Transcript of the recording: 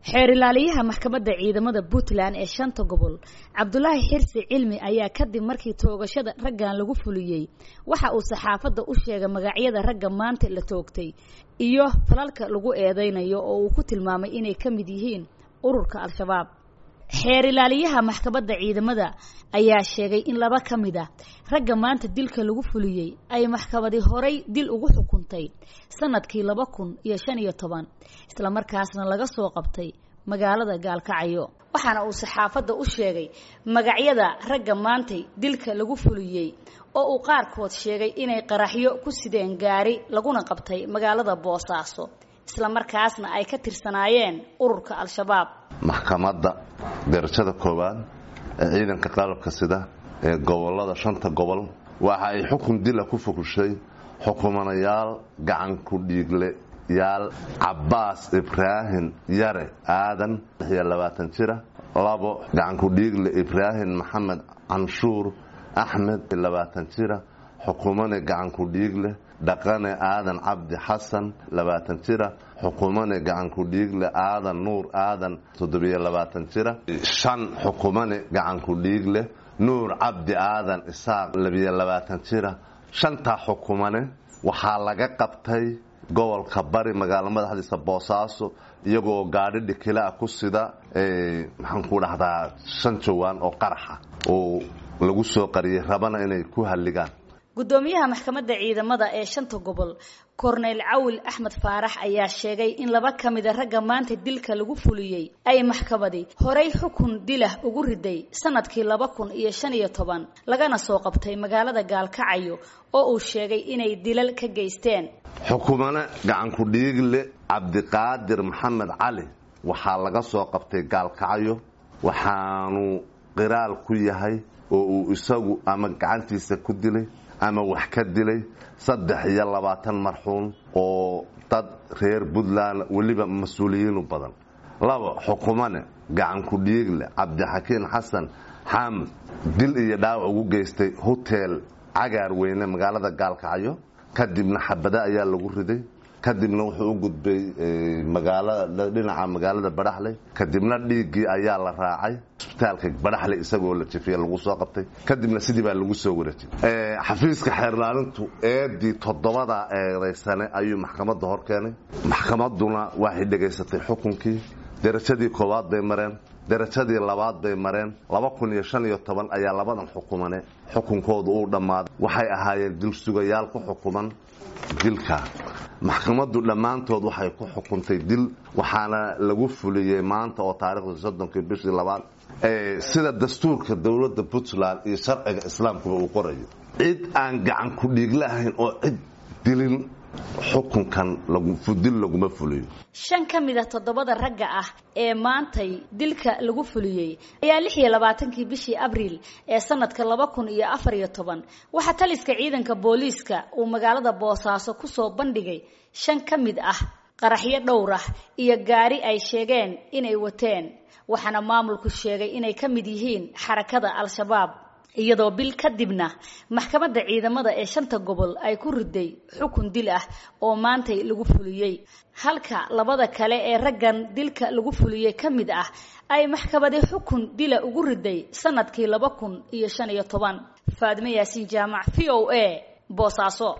xeer ilaaliyaha maxkamadda ciidamada Puntland ee shanta gobol Cabdullaahi Xirsi Cilmi ayaa kadib markii toogashada raggan lagu fuliyay waxa uu saxaafadda u sheegay magacyada ragga maanta la toogtay iyo falalka lagu eedeynayo oo uu ku tilmaamay inay ka mid yihiin ururka Al-Shabaab. xeer ilaaliyaha maxkamadda ciidamada ayaa sheegay in laba ka mid ah ragga maanta dilka lagu fuliyay ay maxkamadii horay dil ugu xukuntay sanadkii 2015 isla markaasna laga soo qabtay magaalada Gaalkacyo. waxaana uu saxaafadda u sheegay magacyada ragga maanta dilka lagu fuliyay oo uu qaarkood sheegay inay qaraxyo ku sideen gaari laguna qabtay magaalada Boosaaso isla markaasna ay ka tirsanaayeen ururka Al-Shabaab. maxkamadda darajada koowaad ee ciidanka qalabka sida ee gobolada shanta gobol waxa ay xukun dil ku fukushay xukumanayaal gacan ku dhiigle yaal Cabbaas Ibrahim Yare Aadan 20 jira labo gacan ku dhiigle Ibrahim Maxamed Anshuur Ahmed 20 jira xukumane gacan ku dhiigle dhaqane Aadan Cabdi Xasan 20 jira xukumane gacan ku dhiigle Aadan Nuur Aadan 27 jira shan xukumane gacan ku dhiigle Nuur Cabdi Aadan Isaaq 22 jira shanta xukumane waxa laga qabtay gobolka bari magaalada madaxdiisa Boosaaso iyagoo gaadhi dhikila ku sida maxaan ku dhahdaa shan jawaan oo qaraxa oo lagu soo qariyay rabana inay ku haligaan. gudoomiyaha maxkamadda ciidamada ee shanta gobol Cornel Awil Ahmed Faarax ayaa sheegay in laba kamid ah ragga maanta dilka lagu fuliyay ay maxkamadii horay xukun dil ah ugu riday sanadkii 2015 lagana soo qabtay magaalada Gaalkacyo oo uu sheegay inay dilal ka geysteen. xukumana gacan ku dhiigle Cabdiqaadir Maxamed Cali waxa laga soo qabtay Gaalkacyo waxaanu qiraal ku yahay oo uu isagu ama gacantiisa ku dilay ama wax ka dilay 23 marxuum oo dad reer Puntland waliba mas'uuliyiin u badan. laba xukumane gacan ku dhiigle Cabdixakiin Xasan Xaamud dil iyo dhaawac ugu geystay hotel Cagaar Weyne magaalada Gaalkacyo kadibna xabada ayaa lagu riday kadibna wuxuu u gudbay magaalada dhinaca magaalada Baraxle kadibna dhiigii ayaa la raacay isbitaalka Baraxle isagoo la jifiyay lagu soo qabtay kadibna sidii baa lagu soo wareejiyay xafiiska xeer ilaalintu eedii 7 eedeysane ayuu maxkamadda hor keenay maxkamadduna waxay dhageysatay xukunkii darajadii koowaad bay mareen darajadii labaad bay mareen 2015 ayaa labadan xukumane xukunkoodu uu dhamaaday waxay ahaayeen dil sugayaal ku xukuman dilka maxkamaddu dhamaantood waxay ku xukuntay dil waxaana lagu fuliyay maanta oo taariikhda 30 bishii labaad sida dastuurka dawladda Puntland iyo sharciga islaamka uu qorayo cid aan gacan ku dhiiglahayn oo cid dilin xukunkan laguma fuliyo. shan ka mid ah 7 ragga ah ee maantay dilka lagu fuliyay ayaa 26 bishii Abriil ee sanadka 2014 waxa taliska ciidanka booliiska uu magaalada Boosaaso ku soo bandhigay shan ka mid ah qaraxyo dhowr ah iyo gaari ay sheegeen inay wateen waxaana maamulku sheegay inay ka mid yihiin xarakada Al-Shabaab iyadoo bil kadibna maxkamadda ciidamada ee shanta gobol ay ku riday xukun dil ah oo maantay lagu fuliyay halka labada kale ee raggan dilka lagu fuliyay kamid ah ay maxkamadii xukun dil ugu riday sanadkii 2015. Faadime Yaasiin Jaamac VOA Boosaaso.